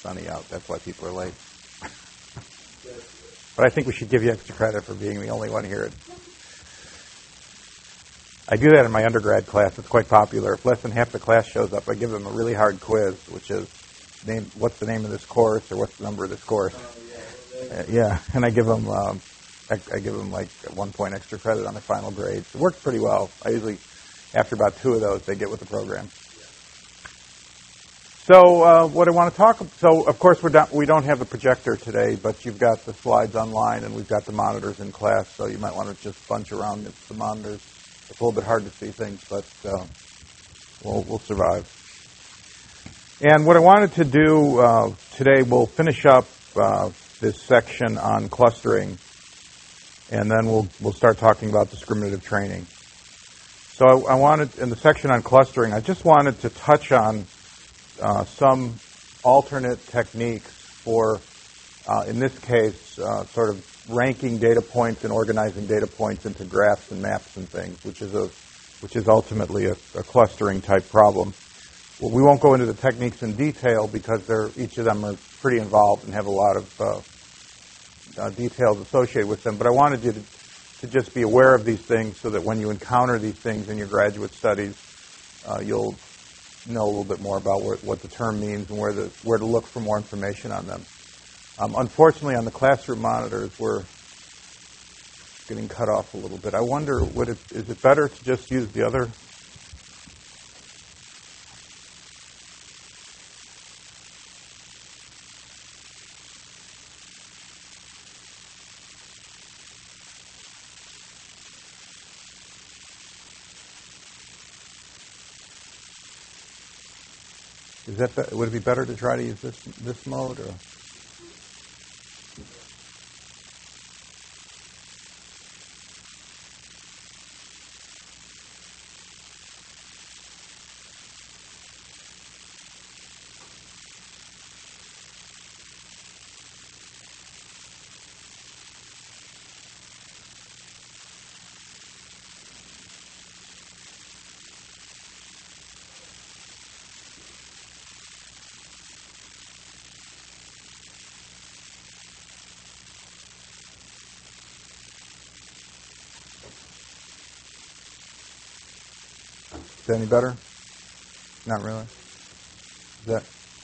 sunny out. That's why people are late. But I think we should give you extra credit for being the only one here. I do that in my undergrad class. It's quite popular. If less than half the class shows up, I give them a really hard quiz, which is, what's the name of this course, or what's the number of this course? Yeah, and I give them like 1 point extra credit on their final grades. It works pretty well. I usually, after about 2 of those, they get with the program. So what I want to talk. So of course we don't have a projector today, but you've got the slides online, and we've got the monitors in class. So you might want to just bunch around the monitors. It's a little bit hard to see things, but we'll survive. And what I wanted to do today, we'll finish up this section on clustering, and then we'll start talking about discriminative training. So I wanted, in the section on clustering, I just wanted to touch on some alternate techniques for, in this case, sort of ranking data points and organizing data points into graphs and maps and things, which is ultimately a clustering type problem. Well, we won't go into the techniques in detail because each of them are pretty involved and have a lot of details associated with them. But I wanted you to just be aware of these things so that when you encounter these things in your graduate studies, you'll know a little bit more about what the term means and where to look for more information on them. Unfortunately, on the classroom monitors, we're getting cut off a little bit. I wonder, is it better to just use the other? Would it be better to try to use this mode, or? Is that any better? Not really. Is that?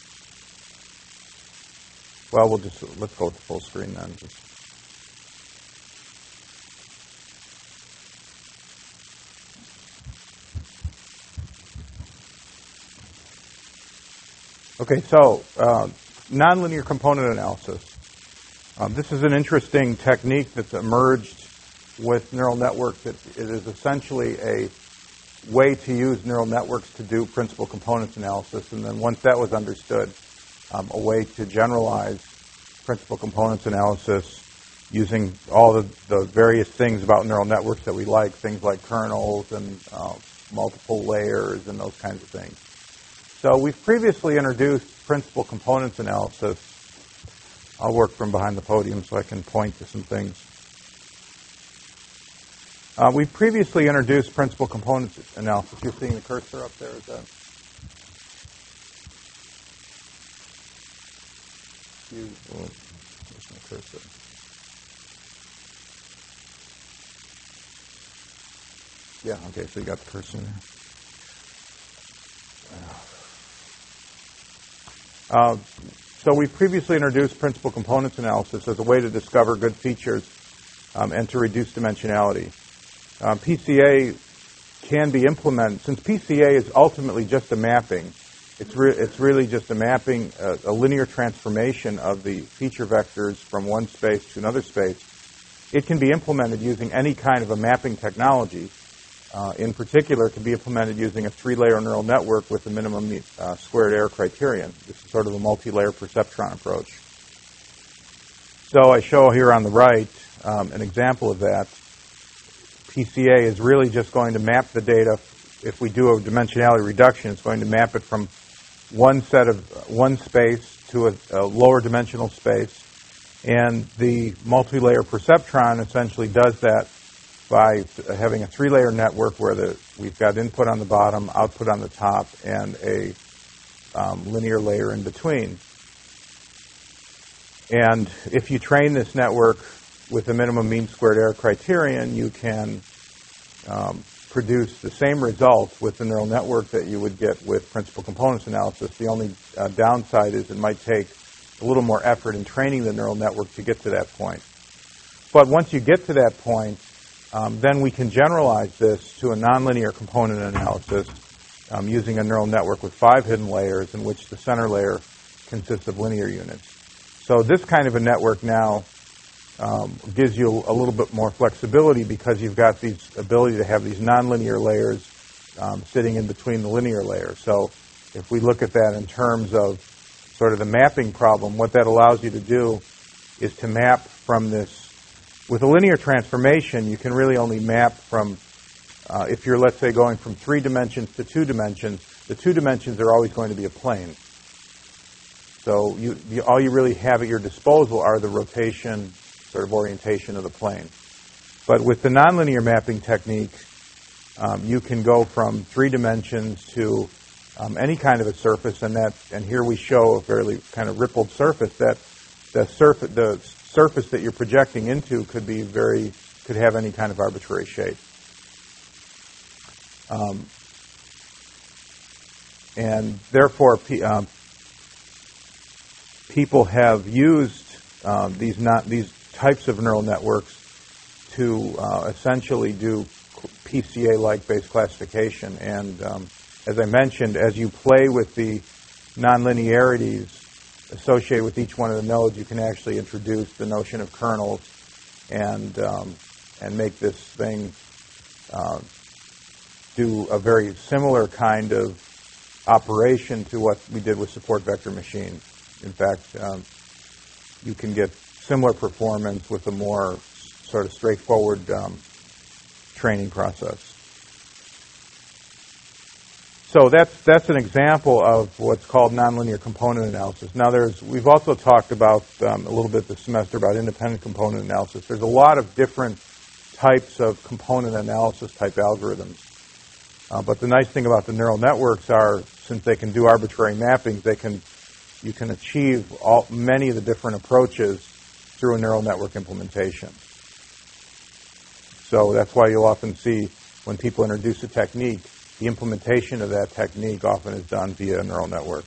Well, let's go with the full screen then. Okay, so nonlinear component analysis. This is an interesting technique that's emerged with neural networks. It is essentially a way to use neural networks to do principal components analysis, and then once that was understood, a way to generalize principal components analysis using all the various things about neural networks that we like, things like kernels and multiple layers and those kinds of things. So we've previously introduced principal components analysis. I'll work from behind the podium so I can point to some things. We previously introduced principal components analysis. You're seeing the cursor up there, is that? There's no cursor. Yeah, okay, so you got the cursor there. So we previously introduced principal components analysis as a way to discover good features and to reduce dimensionality. PCA can be implemented. Since PCA is ultimately just a mapping, it's really just a mapping, a linear transformation of the feature vectors from one space to another space. It can be implemented using any kind of a mapping technology. In particular, it can be implemented using a 3-layer neural network with a minimum squared error criterion. This is sort of a multi-layer perceptron approach. So I show here on the right an example of that. PCA is really just going to map the data. If we do a dimensionality reduction, it's going to map it from one space to a lower dimensional space. And the multi-layer perceptron essentially does that by having a 3-layer network where we've got input on the bottom, output on the top, and a linear layer in between. And if you train this network with a minimum mean squared error criterion, you can produce the same results with the neural network that you would get with principal components analysis. The only downside is it might take a little more effort in training the neural network to get to that point. But once you get to that point, then we can generalize this to a nonlinear component analysis using a neural network with 5 hidden layers in which the center layer consists of linear units. So this kind of a network now gives you a little bit more flexibility because you've got these ability to have these nonlinear layers sitting in between the linear layers. So if we look at that in terms of sort of the mapping problem, what that allows you to do is to map from this. With a linear transformation, you can really only map from, if you're, let's say, going from 3 dimensions to 2 dimensions, the 2 dimensions are always going to be a plane. So all you really have at your disposal are the rotation, sort of orientation of the plane. But with the nonlinear mapping technique, you can go from 3 dimensions to any kind of a surface, and here we show a fairly kind of rippled surface. That the surface that you're projecting into could have any kind of arbitrary shape. And therefore, people have used these types of neural networks to essentially do PCA-like based classification. And as I mentioned, as you play with the nonlinearities associated with each one of the nodes, you can actually introduce the notion of kernels and make this thing do a very similar kind of operation to what we did with support vector machines. In fact, you can get similar performance with a more sort of straightforward training process. So that's an example of what's called nonlinear component analysis. Now we've also talked about a little bit this semester about independent component analysis. There's a lot of different types of component analysis type algorithms. But the nice thing about the neural networks are, since they can do arbitrary mappings, you can achieve many of the different approaches through a neural network implementation. So that's why you'll often see when people introduce a technique, the implementation of that technique often is done via a neural network.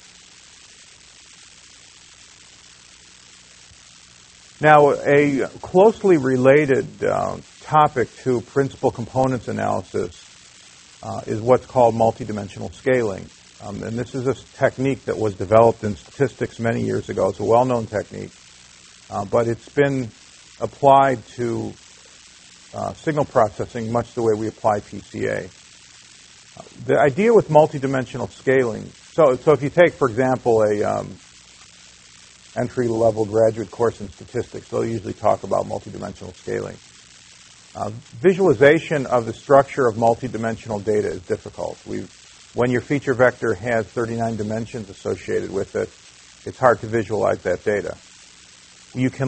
Now, a closely related topic to principal components analysis is what's called multidimensional scaling. And this is a technique that was developed in statistics many years ago. It's a well-known technique, but it's been applied to signal processing much the way we apply PCA. The idea with multidimensional scaling, so if you take, for example, a entry-level graduate course in statistics, they'll usually talk about multidimensional scaling. Visualization of the structure of multidimensional data is difficult. When your feature vector has 39 dimensions associated with it, it's hard to visualize that data. You can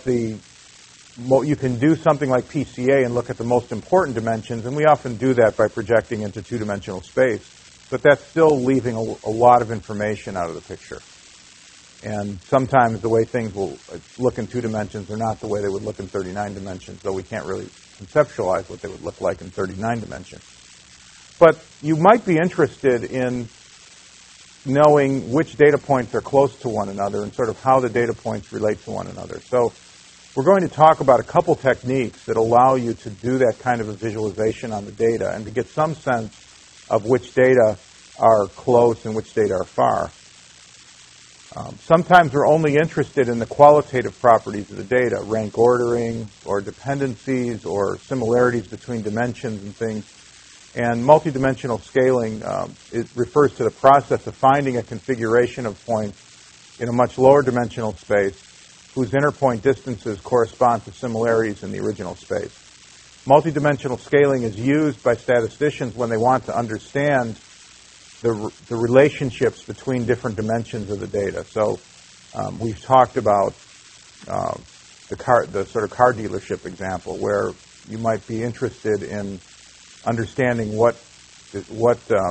do something like PCA and look at the most important dimensions, and we often do that by projecting into 2-dimensional space, but that's still leaving a lot of information out of the picture. And sometimes the way things will look in 2 dimensions are not the way they would look in 39 dimensions, though we can't really conceptualize what they would look like in 39 dimensions. But you might be interested in knowing which data points are close to one another and sort of how the data points relate to one another. So we're going to talk about a couple techniques that allow you to do that kind of a visualization on the data and to get some sense of which data are close and which data are far. Sometimes we're only interested in the qualitative properties of the data, rank ordering or dependencies or similarities between dimensions and things. And multidimensional scaling it refers to the process of finding a configuration of points in a much lower dimensional space whose interpoint distances correspond to similarities in the original space. Multidimensional scaling is used by statisticians when they want to understand the relationships between different dimensions of the data. So we've talked about the sort of car dealership example, where you might be interested in understanding what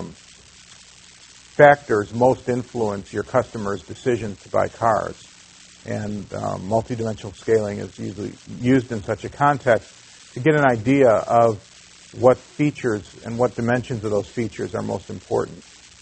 factors most influence your customers' decisions to buy cars. And multidimensional scaling is usually used in such a context to get an idea of what features and what dimensions of those features are most important.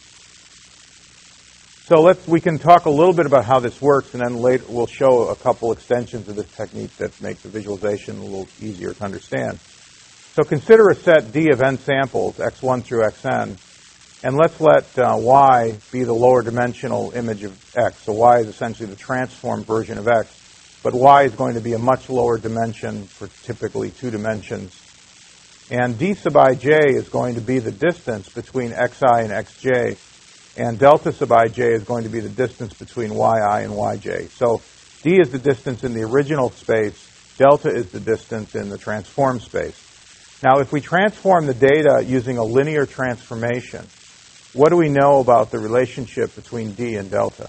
So we can talk a little bit about how this works, and then later we'll show a couple extensions of this technique that make the visualization a little easier to understand. So consider a set D of n samples, x1 through xn, and let's let y be the lower dimensional image of x. So y is essentially the transformed version of x, but y is going to be a much lower dimension for typically 2 dimensions. And d sub ij is going to be the distance between xi and xj, and delta sub ij is going to be the distance between yi and yj. So d is the distance in the original space, delta is the distance in the transformed space. Now, if we transform the data using a linear transformation, what do we know about the relationship between d and delta?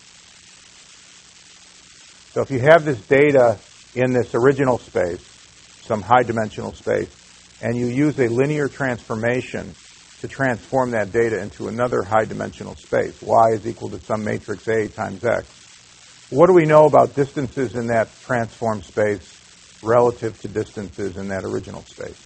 So if you have this data in this original space, some high dimensional space, and you use a linear transformation to transform that data into another high dimensional space, y is equal to some matrix A times x. What do we know about distances in that transformed space relative to distances in that original space?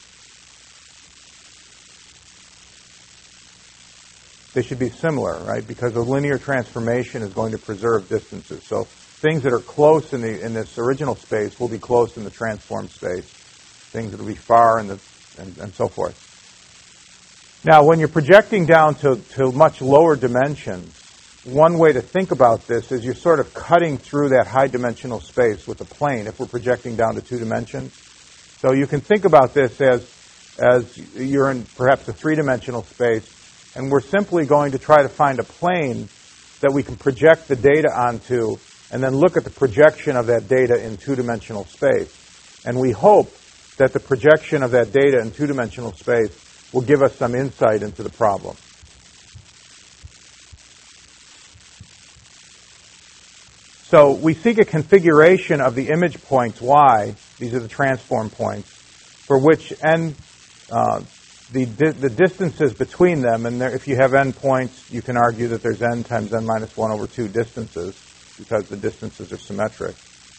They should be similar, right? Because a linear transformation is going to preserve distances. So things that are close in this original space will be close in the transformed space. Things that will be far and so forth. Now, when you're projecting down to much lower dimensions, one way to think about this is you're sort of cutting through that high dimensional space with a plane if we're projecting down to 2 dimensions. So you can think about this as you're in perhaps a 3-dimensional space, and we're simply going to try to find a plane that we can project the data onto and then look at the projection of that data in 2-dimensional space. And we hope that the projection of that data in 2-dimensional space will give us some insight into the problem. So we seek a configuration of the image points y, these are the transform points, for which n, the distances between them, and if you have n points, you can argue that there's n times n minus 1 over 2 distances, because the distances are symmetric.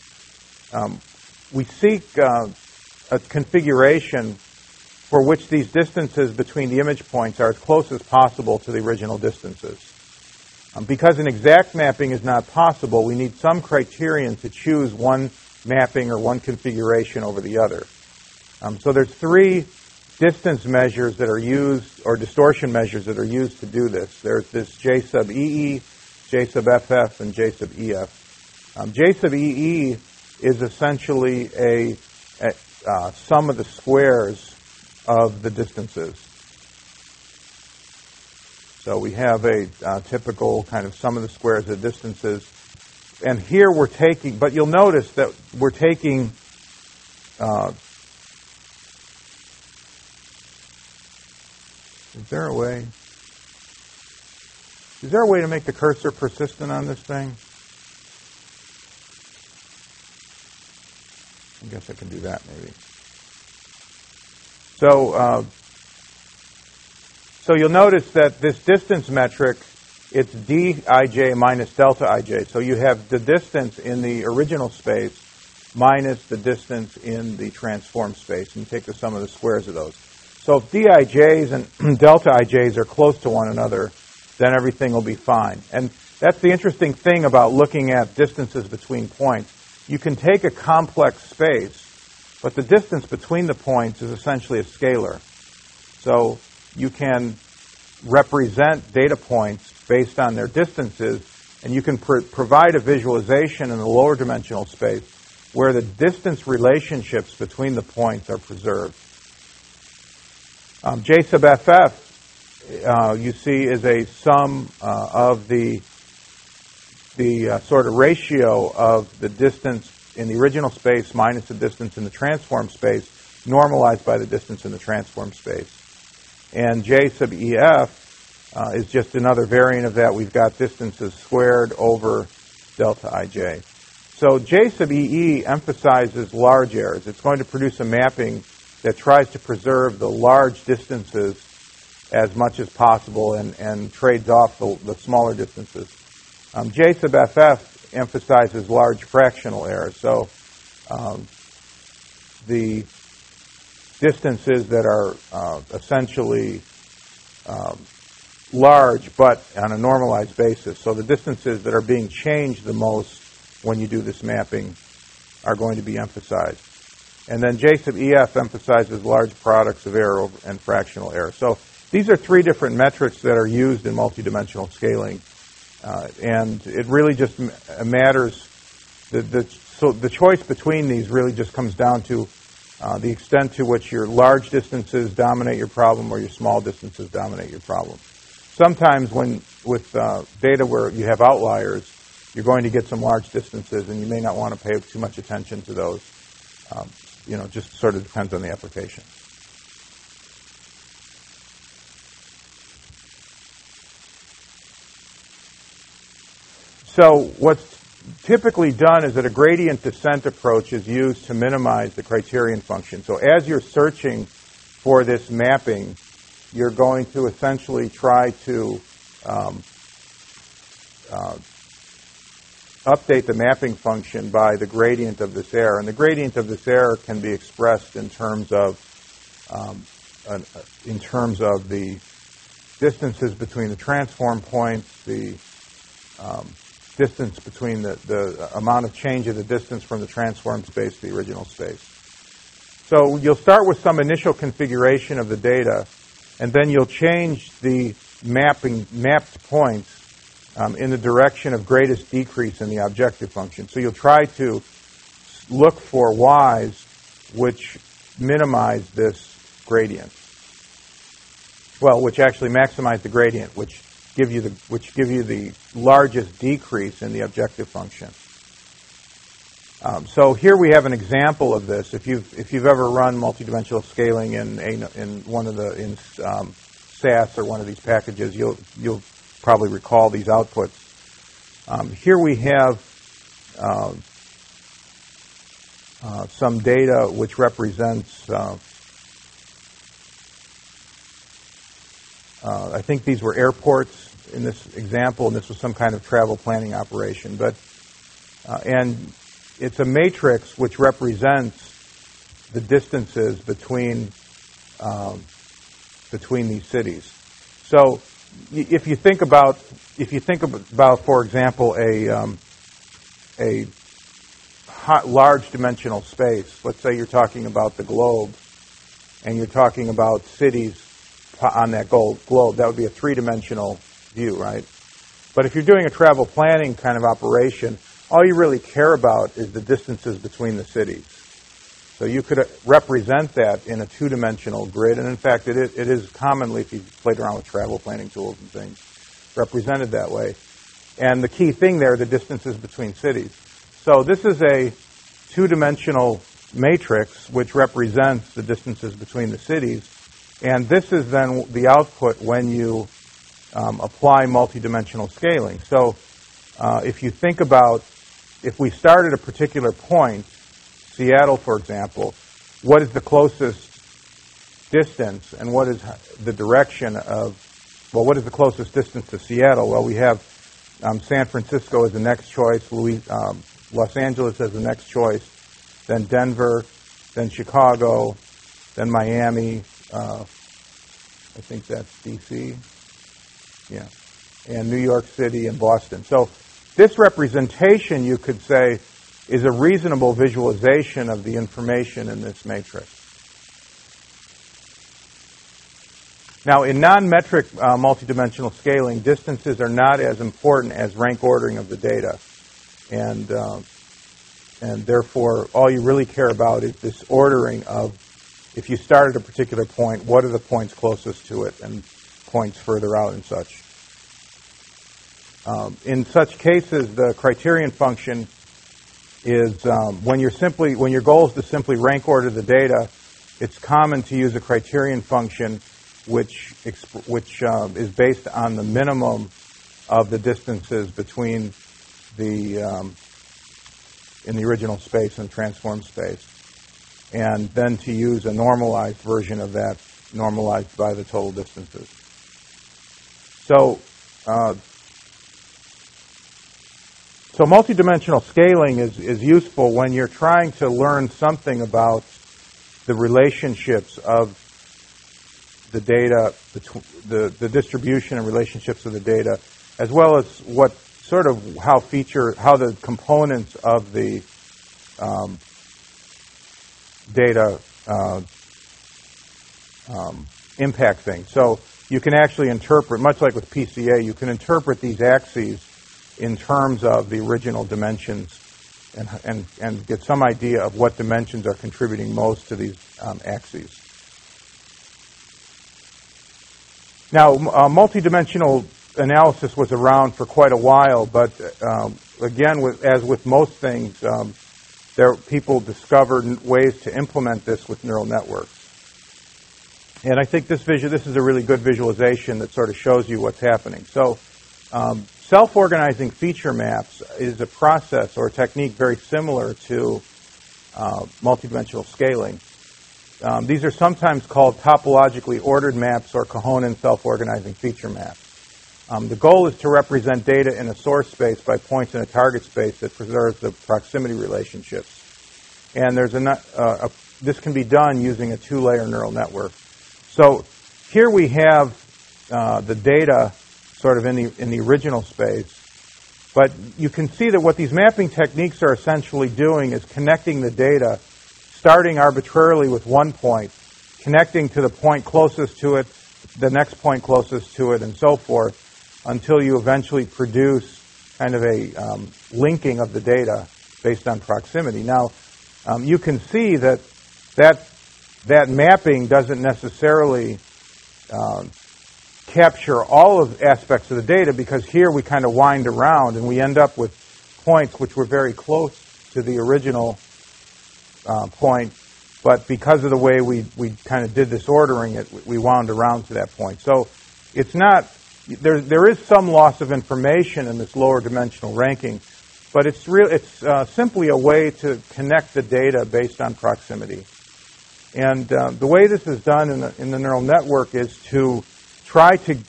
We seek a configuration for which these distances between the image points are as close as possible to the original distances. Because an exact mapping is not possible, we need some criterion to choose one mapping or one configuration over the other. So there's 3 distance measures that are used, or distortion measures that are used to do this. There's this J sub EE, J sub FF, and J sub EF. J sub EE is essentially a sum of the squares of the distances. So we have a typical kind of sum of the squares of the distances. And here we're taking, but you'll notice that we're taking Is there a way to make the cursor persistent on this thing? I guess I can do that maybe. So you'll notice that this distance metric, it's dij minus delta ij. So you have the distance in the original space minus the distance in the transformed space, and you take the sum of the squares of those. So if dij's and delta ij's are close to one another, then everything will be fine. And that's the interesting thing about looking at distances between points. You can take a complex space, but the distance between the points is essentially a scalar. So you can represent data points based on their distances, and you can provide a visualization in the lower dimensional space where the distance relationships between the points are preserved. J sub FF, you see, is a sum of the sort of ratio of the distance in the original space minus the distance in the transformed space, normalized by the distance in the transformed space. And J sub EF is just another variant of that. We've got distances squared over delta ij. So J sub EE emphasizes large errors. It's going to produce a mapping that tries to preserve the large distances as much as possible and trades off the smaller distances. J sub FF emphasizes large fractional error. So the distances that are essentially large but on a normalized basis. So the distances that are being changed the most when you do this mapping are going to be emphasized. And then J sub EF emphasizes large products of error and fractional error. So these are three different metrics that are used in multidimensional scaling. And it really just matters, so the choice between these really just comes down to the extent to which your large distances dominate your problem or your small distances dominate your problem. Sometimes with data where you have outliers, you're going to get some large distances, and you may not want to pay too much attention to those. Just sort of depends on the application. So what's typically done is that a gradient descent approach is used to minimize the criterion function. So as you're searching for this mapping, you're going to essentially try to update the mapping function by the gradient of this error. And the gradient of this error can be expressed in terms of the distances between the transform points, the distance between the amount of change of the distance from the transform space to the original space. So you'll start with some initial configuration of the data, and then you'll change the mapped points in the direction of greatest decrease in the objective function. So you'll try to look for y's which minimize this gradient. Well, which actually maximize the gradient, which give you the largest decrease in the objective function. So here we have an example of this. If you've ever run multidimensional scaling in SAS or one of these packages, you'll probably recall these outputs. Here we have some data which represents. I think these were airports in this example, and this was some kind of travel planning operation. And it's a matrix which represents the distances between these cities. So if you think about, for example, a large dimensional space, let's say you're talking about the globe, and you're talking about cities on that globe, that would be a three-dimensional view, right? But if you're doing a travel planning kind of operation, all you really care about is the distances between the cities. So you could represent that in a two-dimensional grid, and in fact, it is commonly, if you've played around with travel planning tools and things, represented that way. And the key thing there are the distances between cities. So this is a two-dimensional matrix which represents the distances between the cities. And this is then the output when you apply multidimensional scaling. So if you think about, if we start at a particular point, Seattle, for example, what is the closest distance and what is the direction of, well, what is the closest distance to Seattle? Well, we have San Francisco as the next choice, Los Angeles as the next choice, then Denver, then Chicago, then Miami, I think that's D.C., yeah, and New York City and Boston. So this representation, you could say, is a reasonable visualization of the information in this matrix. Now, in non-metric multidimensional scaling, distances are not as important as rank ordering of the data. And therefore, all you really care about is this ordering of, if you start at a particular point, what are the points closest to it and points further out and such. In such cases, the criterion function is when your goal is to simply rank order the data, it's common to use a criterion function which is based on the minimum of the distances between the in the original space and the transform space, and then to use a normalized version of that, normalized by the total distances. So multidimensional scaling is useful when you're trying to learn something about the relationships of the data, the distribution and relationships of the data, as well as what sort of how the components of the data impact things. So you can actually interpret, much like with PCA, you can interpret these axes in terms of the original dimensions and get some idea of what dimensions are contributing most to these axes. Now, multidimensional analysis was around for quite a while, but again, as with most things, people discovered ways to implement this with neural networks. And I think this is a really good visualization that sort of shows you what's happening. So self-organizing feature maps is a process or a technique very similar to multidimensional scaling. These are sometimes called topologically ordered maps or Cahonin self-organizing feature maps. The goal is to represent data in a source space by points in a target space that preserves the proximity relationships. And this can be done using a two-layer neural network. So here we have the data sort of in the original space, but you can see that what these mapping techniques are essentially doing is connecting the data, starting arbitrarily with one point, connecting to the point closest to it, the next point closest to it, and so forth, until you eventually produce kind of a linking of the data based on proximity. Now, you can see that mapping doesn't necessarily capture all of the aspects of the data, because here we kind of wind around and we end up with points which were very close to the original point, but because of the way we kind of did this ordering, we wound around to that point. So it's not, there is some loss of information in this lower dimensional ranking, but it's simply a way to connect the data based on proximity. And the way this is done in the neural network is to try to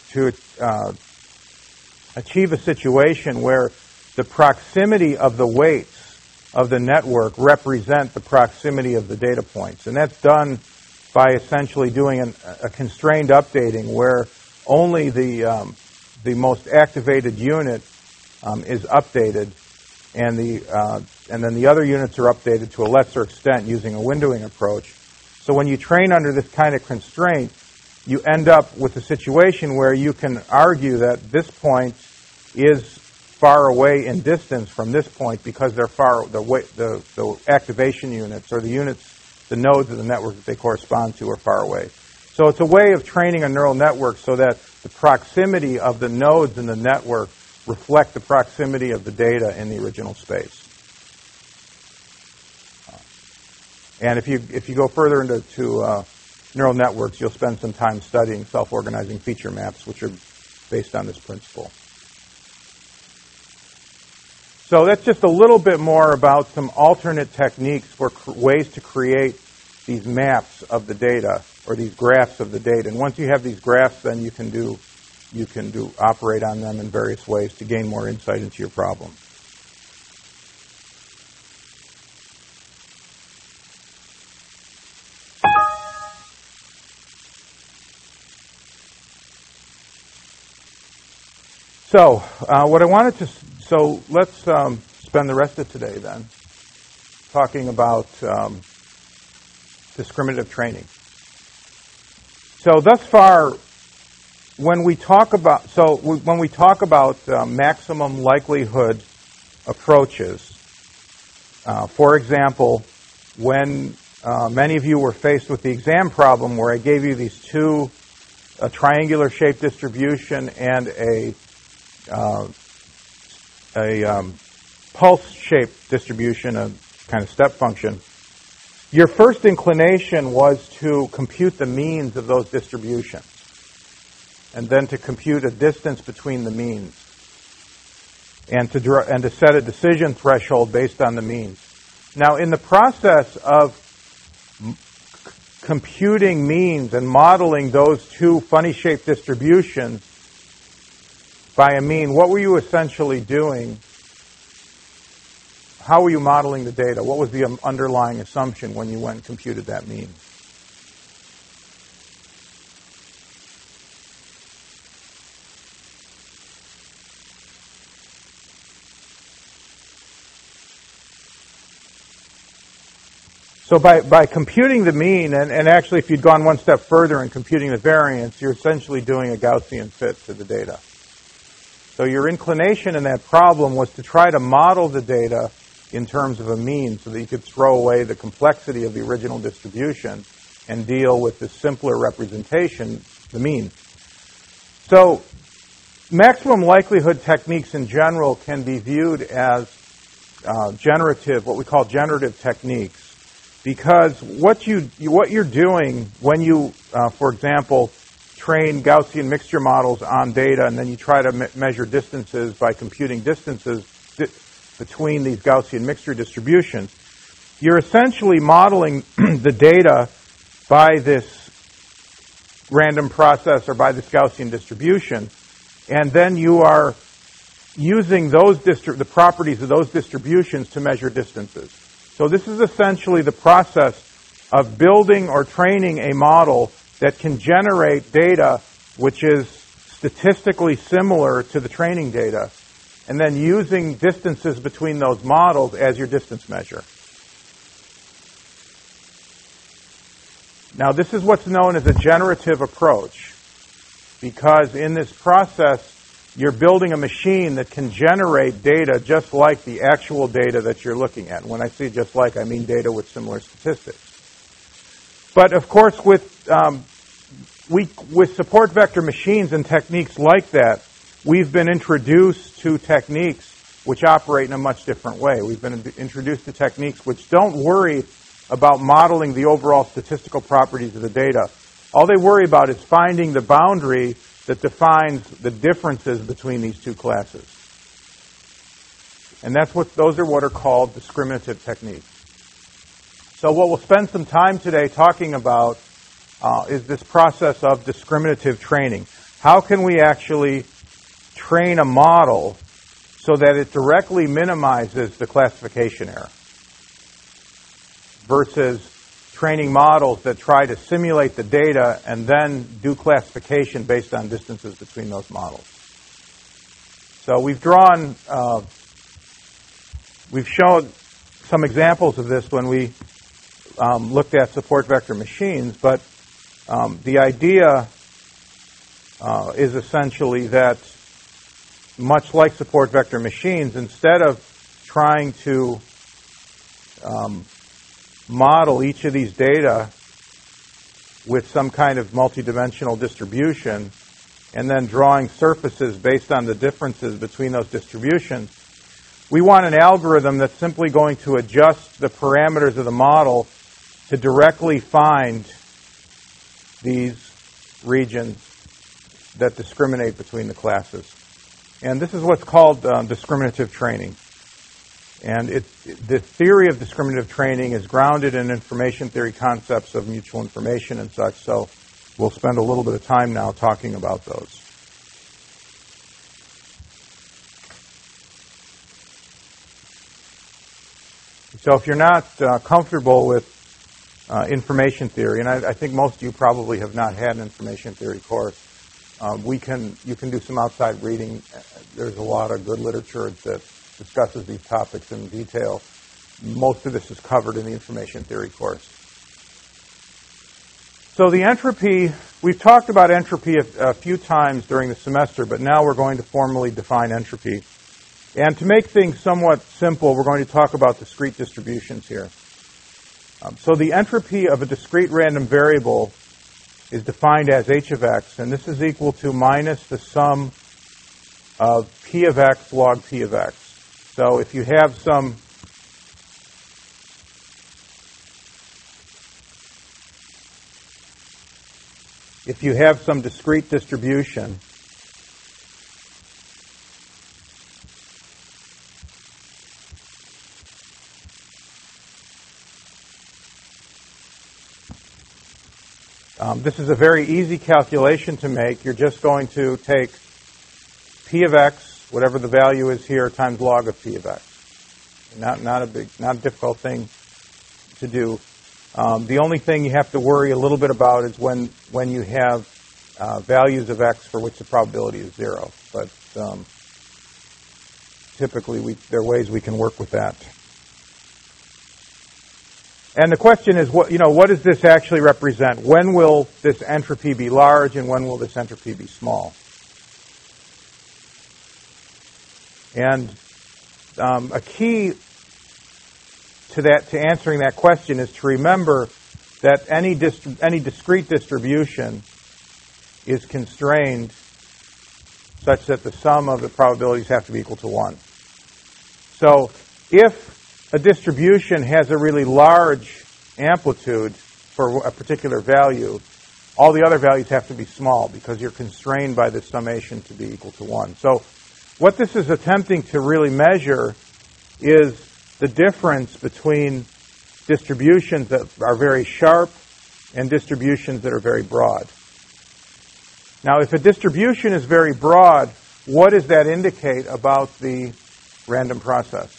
achieve a situation where the proximity of the weights of the network represent the proximity of the data points. And that's done by essentially doing a constrained updating where only the most activated unit is updated, and then the other units are updated to a lesser extent using a windowing approach. So when you train under this kind of constraint, you end up with a situation where you can argue that this point is far away in distance from this point because they're the activation units or the nodes of the network that they correspond to are far away. So it's a way of training a neural network so that the proximity of the nodes in the network reflect the proximity of the data in the original space. And if you go further into neural networks, you'll spend some time studying self-organizing feature maps, which are based on this principle. So that's just a little bit more about some alternate techniques for ways to create these maps of the data or these graphs of the data. And once you have these graphs, then you can operate on them in various ways to gain more insight into your problem. So let's spend the rest of today then talking about discriminative training. So thus far, when we talk about maximum likelihood approaches, for example, when many of you were faced with the exam problem where I gave you these two, a triangular shaped distribution and a pulse-shaped distribution, a kind of step function, your first inclination was to compute the means of those distributions and then to compute a distance between the means and to set a decision threshold based on the means. Now, in the process of computing means and modeling those two funny-shaped distributions by a mean, what were you essentially doing how were you modeling the data? What was the underlying assumption when you went and computed that mean? So by computing the mean, and actually if you'd gone one step further in computing the variance, you're essentially doing a Gaussian fit to the data. So your inclination in that problem was to try to model the data in terms of a mean so that you could throw away the complexity of the original distribution and deal with the simpler representation, the mean. So maximum likelihood techniques in general can be viewed as what we call generative techniques. Because what you're doing when you, for example, train Gaussian mixture models on data and then you try to measure distances by computing distances between these Gaussian mixture distributions, you're essentially modeling the data by this random process or by this Gaussian distribution, and then you are using the properties of those distributions to measure distances. So this is essentially the process of building or training a model that can generate data which is statistically similar to the training data, and then using distances between those models as your distance measure. Now, this is what's known as a generative approach, because in this process, you're building a machine that can generate data just like the actual data that you're looking at. When I say just like, I mean data with similar statistics. But of course, with support vector machines and techniques like that, we've been introduced to techniques which operate in a much different way. We've been introduced to techniques which don't worry about modeling the overall statistical properties of the data. All they worry about is finding the boundary that defines the differences between these two classes. And those are what are called discriminative techniques. So what we'll spend some time today talking about is this process of discriminative training. How can we actually train a model so that it directly minimizes the classification error versus training models that try to simulate the data and then do classification based on distances between those models. So we've shown some examples of this when we looked at support vector machines, but the idea is essentially that, much like support vector machines, instead of trying to model each of these data with some kind of multidimensional distribution and then drawing surfaces based on the differences between those distributions, we want an algorithm that's simply going to adjust the parameters of the model to directly find these regions that discriminate between the classes. And this is what's called discriminative training. And the theory of discriminative training is grounded in information theory concepts of mutual information and such, so we'll spend a little bit of time now talking about those. So if you're not comfortable with information theory, and I think most of you probably have not had an information theory course, you can do some outside reading. There's a lot of good literature that discusses these topics in detail. Most of this is covered in the information theory course. So the entropy, we've talked about entropy a few times during the semester, but now we're going to formally define entropy. And to make things somewhat simple, we're going to talk about discrete distributions here. So the entropy of a discrete random variable is defined as h of x, and this is equal to minus the sum of p of x log p of x. So if you have some discrete distribution, this is a very easy calculation to make. You're just going to take p of x, whatever the value is here, times log of p of x. Not a difficult thing to do. The only thing you have to worry a little bit about is when you have values of x for which the probability is 0. But typically, there are ways we can work with that. And the question is, what does this actually represent? When will this entropy be large, and when will this entropy be small? And a key to answering that question is to remember that any discrete distribution is constrained such that the sum of the probabilities have to be equal to 1. So if a distribution has a really large amplitude for a particular value, all the other values have to be small because you're constrained by the summation to be equal to 1. So what this is attempting to really measure is the difference between distributions that are very sharp and distributions that are very broad. Now, if a distribution is very broad, what does that indicate about the random process?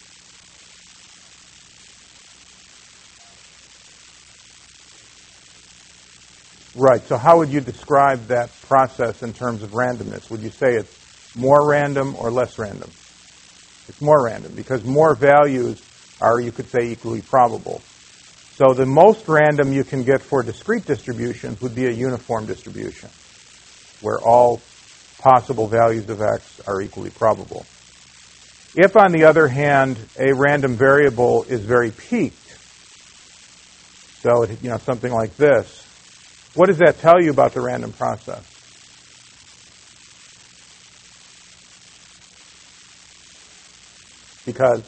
Right, so how would you describe that process in terms of randomness? Would you say it's more random or less random? It's more random because more values are, you could say, equally probable. So the most random you can get for discrete distributions would be a uniform distribution, where all possible values of x are equally probable. If, on the other hand, a random variable is very peaked, so something like this, what does that tell you about the random process? Because,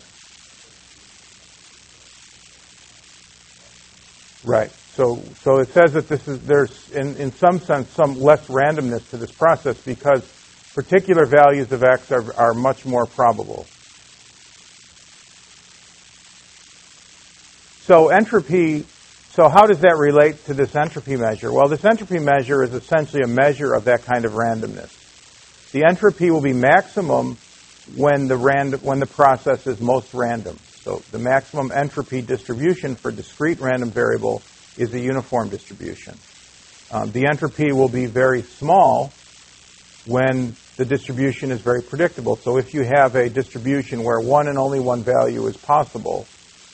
right. So it says that there's in some sense some less randomness to this process because particular values of x are much more probable. So entropy. So how does that relate to this entropy measure? Well, this entropy measure is essentially a measure of that kind of randomness. The entropy will be maximum when the process is most random. So the maximum entropy distribution for discrete random variable is a uniform distribution. The entropy will be very small when the distribution is very predictable. So if you have a distribution where one and only one value is possible,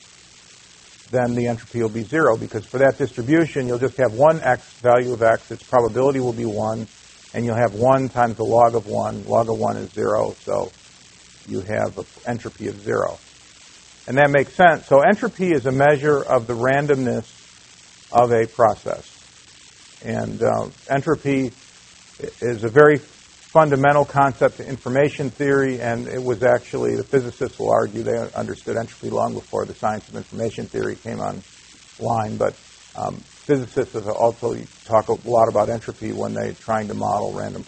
then the entropy will be 0, because for that distribution, you'll just have one value of x, its probability will be 1, and you'll have 1 times the log of 1. Log of 1 is 0, so you have an entropy of 0. And that makes sense. So entropy is a measure of the randomness of a process. And entropy is a very fundamental concept to information theory, and it was actually, the physicists will argue, they understood entropy long before the science of information theory came online. But physicists have also talk a lot about entropy when they're trying to model random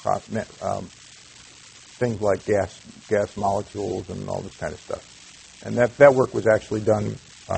things like gas molecules and all this kind of stuff. And that work was actually done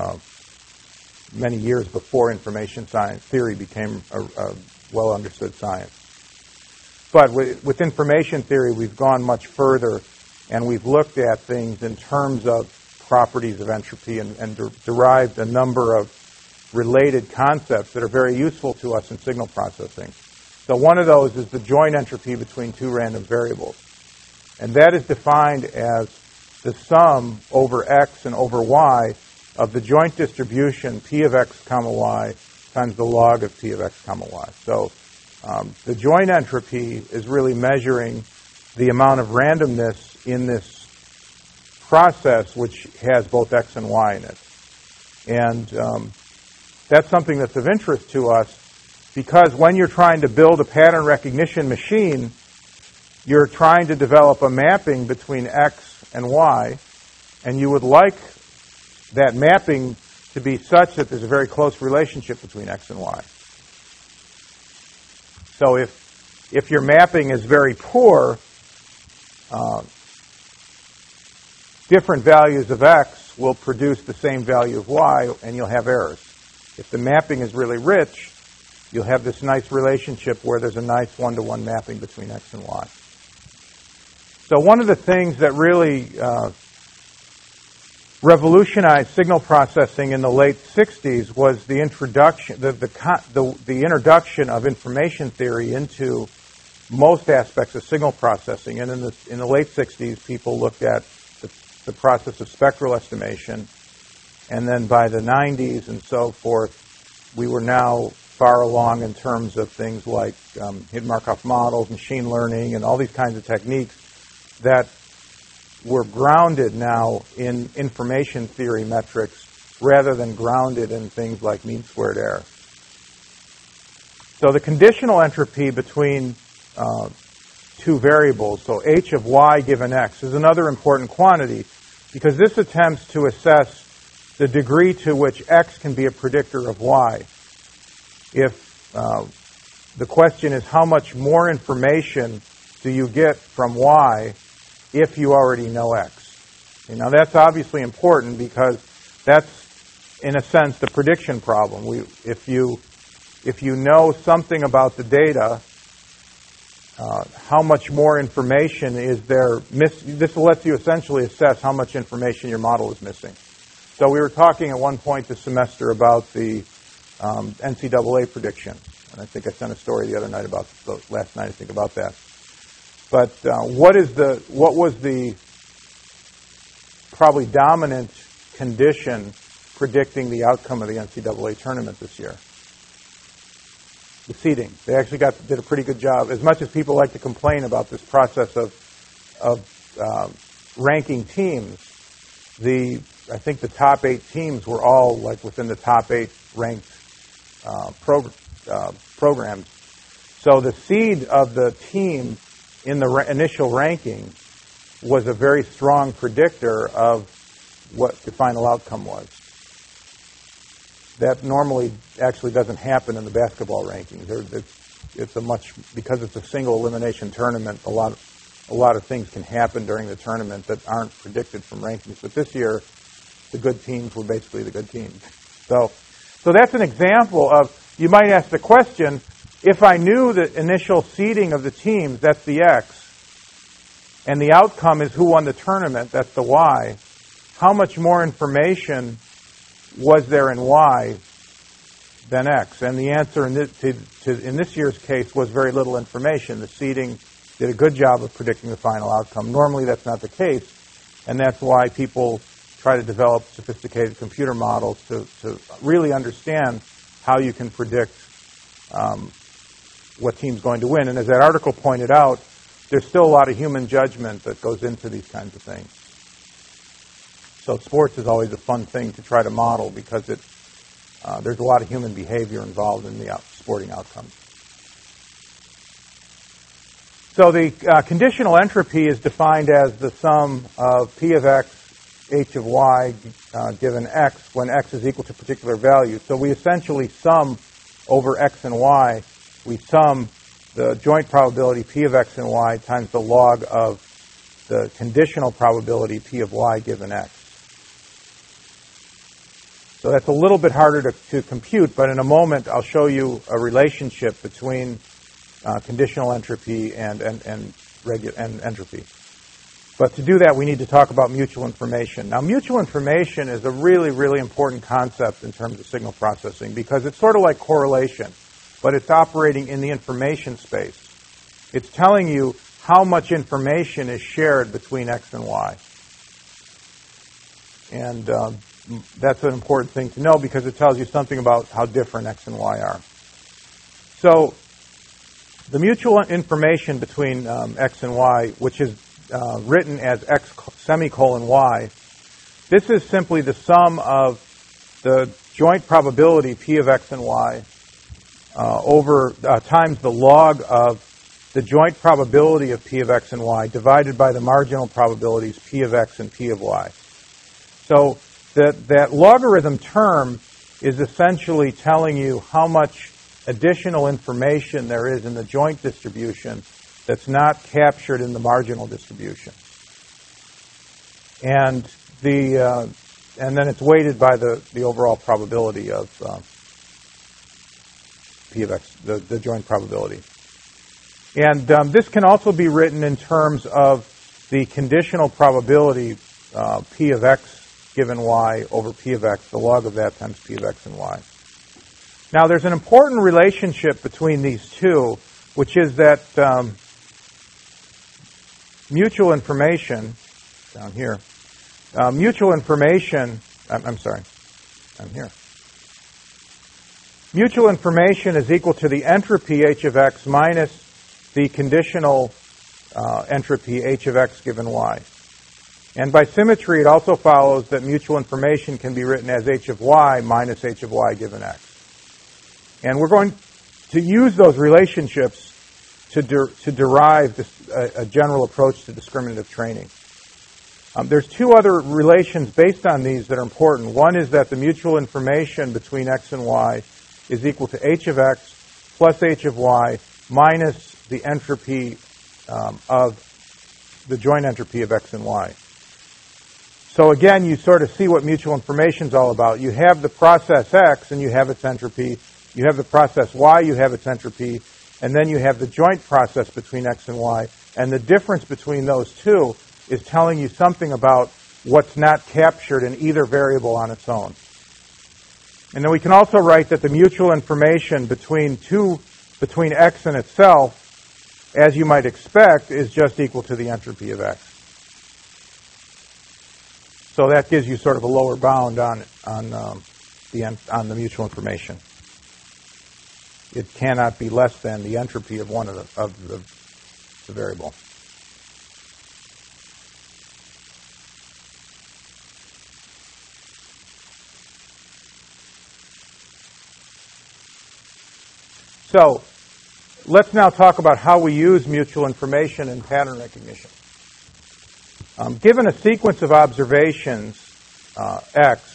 many years before information science theory became a well understood science. But with information theory, we've gone much further, and we've looked at things in terms of properties of entropy and derived a number of related concepts that are very useful to us in signal processing. So one of those is the joint entropy between two random variables. And that is defined as the sum over x and over y of the joint distribution p of x comma y times the log of p of x comma y. So the joint entropy is really measuring the amount of randomness in this process which has both x and y in it. And that's something that's of interest to us because when you're trying to build a pattern recognition machine, you're trying to develop a mapping between x and y, and you would like that mapping to be such that there's a very close relationship between x and y. So if your mapping is very poor, different values of x will produce the same value of y, and you'll have errors. If the mapping is really rich, you'll have this nice relationship where there's a nice one-to-one mapping between x and y. So one of the things that really revolutionized signal processing in the late 60s was the introduction, the introduction of information theory into most aspects of signal processing. And in the late 60s, people looked at the process of spectral estimation. And then by the 90s and so forth, we were now far along in terms of things like hidden Markov models, machine learning, and all these kinds of techniques that were grounded now in information theory metrics rather than grounded in things like mean squared error. So the conditional entropy between two variables, so h of y given x, is another important quantity because this attempts to assess the degree to which x can be a predictor of y. If the question is how much more information do you get from y if you already know x. Now that's obviously important because that's, in a sense, the prediction problem. If you know something about the data, how much more information is there? This lets you essentially assess how much information your model is missing. So we were talking at one point this semester about the NCAA prediction, and I think I sent a story the other night last night I think about that. But what was the probably dominant condition predicting the outcome of the NCAA tournament this year? The seeding. They actually did a pretty good job. As much as people like to complain about this process of ranking teams, I think the top 8 teams were all like within the top 8 ranked programs. So the seed of the team in the initial ranking was a very strong predictor of what the final outcome was. That normally actually doesn't happen in the basketball rankings. Because it's a single elimination tournament, a lot of things can happen during the tournament that aren't predicted from rankings. But this year, the good teams were basically the good teams. So that's an example of, you might ask the question, if I knew the initial seeding of the teams, that's the X, and the outcome is who won the tournament, that's the Y, how much more information was there in Y than X? And the answer in this year's case was very little information. The seeding did a good job of predicting the final outcome. Normally that's not the case, and that's why people try to develop sophisticated computer models to really understand how you can predict what team's going to win. And as that article pointed out, there's still a lot of human judgment that goes into these kinds of things. So sports is always a fun thing to try to model because there's a lot of human behavior involved in the sporting outcomes. So the conditional entropy is defined as the sum of P of x, H of y given x when x is equal to a particular value. So we essentially sum over x and y. We sum the joint probability P of x and y times the log of the conditional probability P of y given x. So that's a little bit harder to compute, but in a moment I'll show you a relationship between conditional entropy and entropy. But to do that, we need to talk about mutual information. Now, mutual information is a really, really important concept in terms of signal processing because it's sort of like correlation, but it's operating in the information space. It's telling you how much information is shared between X and Y. And that's an important thing to know because it tells you something about how different X and Y are. So the mutual information between X and Y, which is written as X semicolon Y, this is simply the sum of the joint probability P of X and Y over times the log of the joint probability of P of X and Y divided by the marginal probabilities P of X and P of Y. So that logarithm term is essentially telling you how much additional information there is in the joint distribution that's not captured in the marginal distribution. And then it's weighted by the overall probability of P of X, the joint probability. And this can also be written in terms of the conditional probability P of X given y over p of x, the log of that times p of x and y. Now, there's an important relationship between these two, which is that mutual information, down here, mutual information is equal to the entropy h of x minus the conditional entropy h of x given y. And by symmetry, it also follows that mutual information can be written as h of y minus h of y given x. And we're going to use those relationships to derive a general approach to discriminative training. There's two other relations based on these that are important. One is that the mutual information between x and y is equal to h of x plus h of y minus the entropy of the joint entropy of x and y. So again, you sort of see what mutual information is all about. You have the process x and you have its entropy. You have the process y, you have its entropy. And then you have the joint process between x and y. And the difference between those two is telling you something about what's not captured in either variable on its own. And then we can also write that the mutual information between x and itself, as you might expect, is just equal to the entropy of x. So that gives you sort of a lower bound on the mutual information. It cannot be less than the entropy of one of the variable. So let's now talk about how we use mutual information in pattern recognition. Given a sequence of observations, x,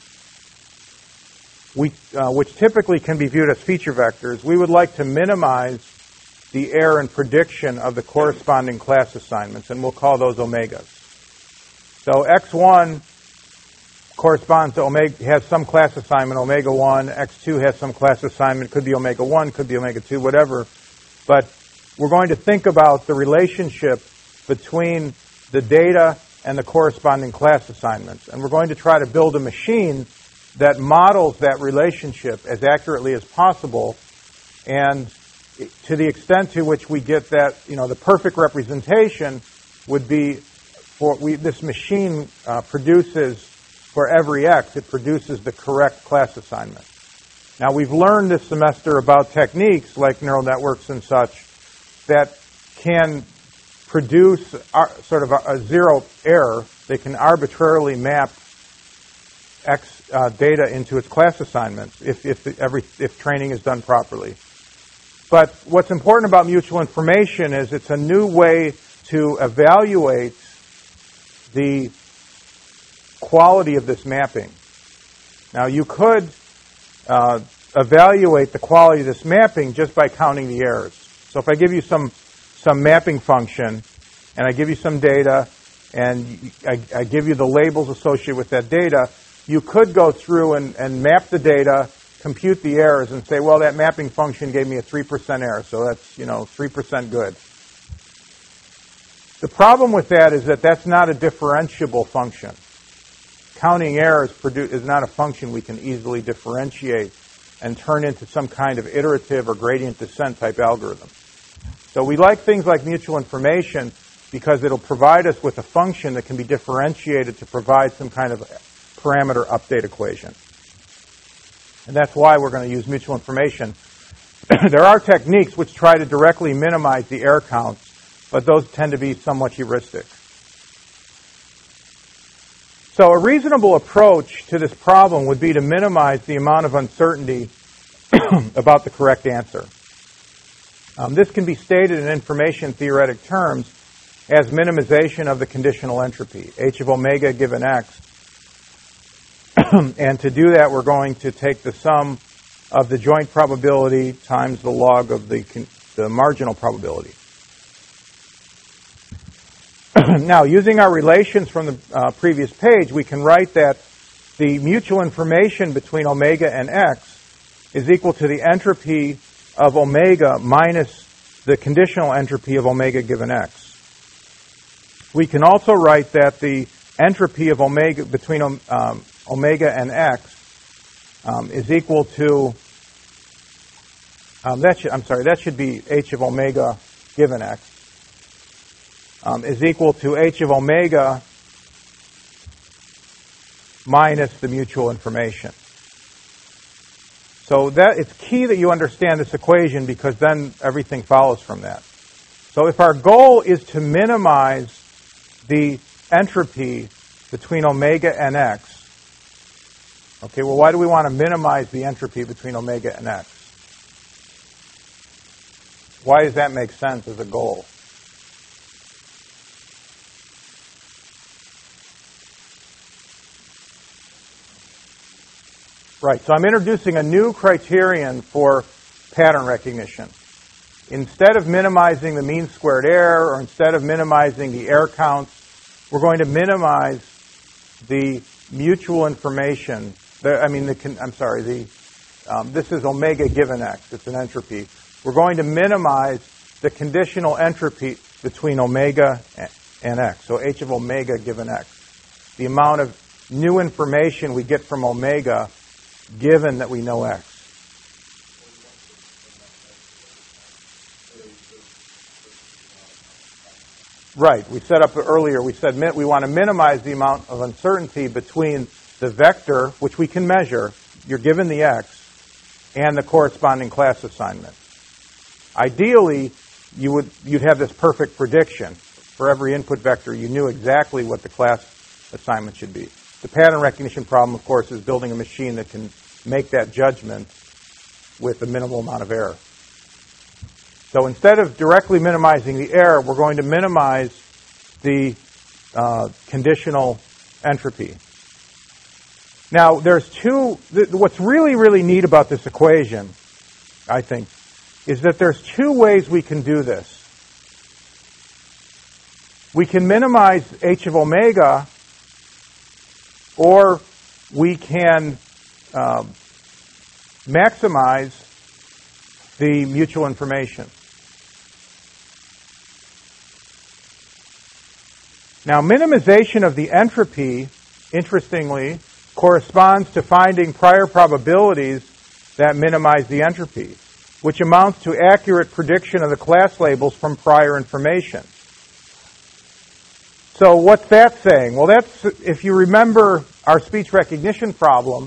which typically can be viewed as feature vectors, we would like to minimize the error in prediction of the corresponding class assignments, and we'll call those omegas. So x1 corresponds to omega, has some class assignment, omega 1. x2 has some class assignment, could be omega 1, could be omega 2, whatever. But we're going to think about the relationship between the data and the corresponding class assignments. And we're going to try to build a machine that models that relationship as accurately as possible. And to the extent to which we get that, the perfect representation would be this machine produces for every x, it produces the correct class assignment. Now, we've learned this semester about techniques like neural networks and such that can produce sort of a zero error. They can arbitrarily map x data into its class assignments if training is done properly. But what's important about mutual information is it's a new way to evaluate the quality of this mapping. Now, you could evaluate the quality of this mapping just by counting the errors. So if I give you some mapping function, and I give you some data, and I give you the labels associated with that data, you could go through and map the data, compute the errors, and say, well, that mapping function gave me a 3% error, so that's 3% good. The problem with that is that that's not a differentiable function. Counting errors is not a function we can easily differentiate and turn into some kind of iterative or gradient descent type algorithm. So we like things like mutual information because it'll provide us with a function that can be differentiated to provide some kind of parameter update equation. And that's why we're going to use mutual information. There are techniques which try to directly minimize the error counts, but those tend to be somewhat heuristic. So a reasonable approach to this problem would be to minimize the amount of uncertainty about the correct answer. This can be stated in information theoretic terms as minimization of the conditional entropy, h of omega given x. And to do that, we're going to take the sum of the joint probability times the log of the marginal probability. Now, using our relations from the previous page, we can write that the mutual information between omega and x is equal to the entropy of omega minus the conditional entropy of omega given x. We can also write that the entropy of omega between omega and x is equal to that should be h of omega given x is equal to h of omega minus the mutual information. So that it's key that you understand this equation, because then everything follows from that. So if our goal is to minimize the entropy between omega and x, okay, well, why do we want to minimize the entropy between omega and x? Why does that make sense as a goal? Right, so I'm introducing a new criterion for pattern recognition. Instead of minimizing the mean squared error, or instead of minimizing the error counts, we're going to minimize the mutual information. This is omega given x. It's an entropy. We're going to minimize the conditional entropy between omega and x. So h of omega given x. The amount of new information we get from omega given that we know x. Right. We set up earlier, we said we want to minimize the amount of uncertainty between the vector, which we can measure, you're given the x, and the corresponding class assignment. Ideally, you'd have this perfect prediction. For every input vector, you knew exactly what the class assignment should be. The pattern recognition problem, of course, is building a machine that can make that judgment with a minimal amount of error. So instead of directly minimizing the error, we're going to minimize the conditional entropy. Now, what's really, really neat about this equation, I think, is that there's two ways we can do this. We can minimize h of omega, or we can maximize the mutual information. Now, minimization of the entropy, interestingly, corresponds to finding prior probabilities that minimize the entropy, which amounts to accurate prediction of the class labels from prior information. So what's that saying? Well, that's, if you remember our speech recognition problem,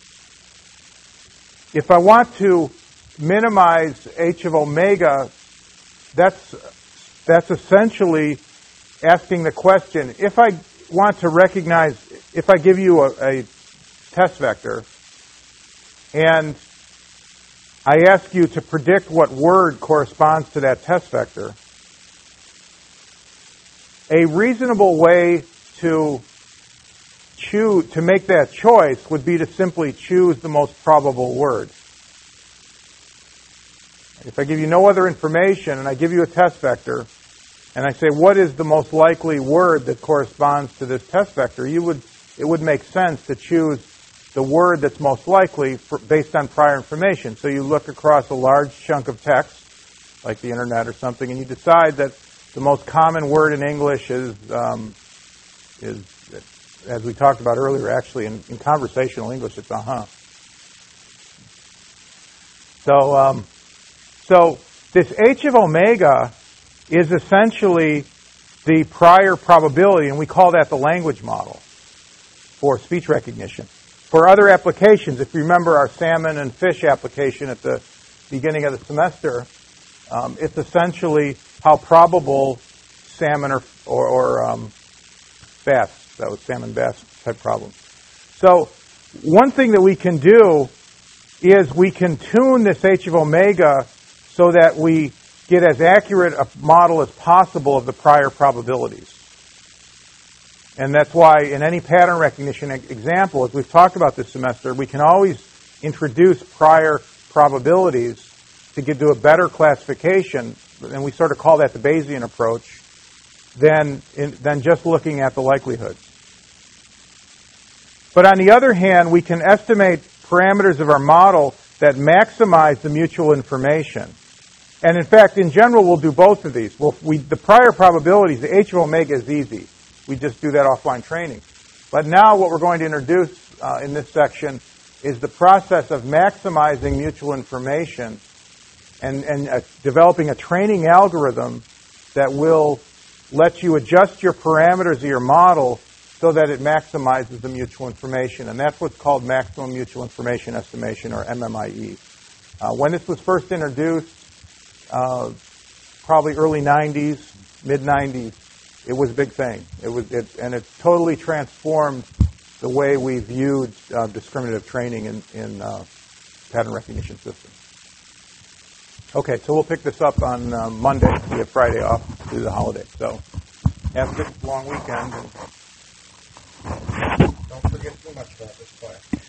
if I want to minimize h of omega, that's essentially asking the question, if I want to recognize, if I give you a test vector, and I ask you to predict what word corresponds to that test vector, a reasonable way to make that choice would be to simply choose the most probable word. If I give you no other information and I give you a test vector and I say, what is the most likely word that corresponds to this test vector, it would make sense to choose the word that's most likely based on prior information. So you look across a large chunk of text, like the internet or something, and you decide that the most common word in English is as we talked about earlier, actually, in conversational English, it's uh-huh. So this h of omega is essentially the prior probability, and we call that the language model for speech recognition. For other applications, if you remember our salmon and fish application at the beginning of the semester, it's essentially how probable salmon or bass, that was salmon bass type problem. So one thing that we can do is we can tune this h of omega so that we get as accurate a model as possible of the prior probabilities. And that's why in any pattern recognition example, as we've talked about this semester, we can always introduce prior probabilities to get to a better classification, and we sort of call that the Bayesian approach, than just looking at the likelihoods. But on the other hand, we can estimate parameters of our model that maximize the mutual information. And in fact, in general, we'll do both of these. The prior probabilities, the h of omega is easy. we just do that offline training. But now what we're going to introduce in this section is the process of maximizing mutual information and developing a training algorithm that will let you adjust your parameters of your model so that it maximizes the mutual information. And that's what's called maximum mutual information estimation, or MMIE. When this was first introduced, probably early 90s, mid 90s, it was a big thing. And it totally transformed the way we viewed discriminative training in pattern recognition systems. Okay, so we'll pick this up on Monday. We have Friday off due to the holiday. So have a good long weekend. And don't forget too much about this class.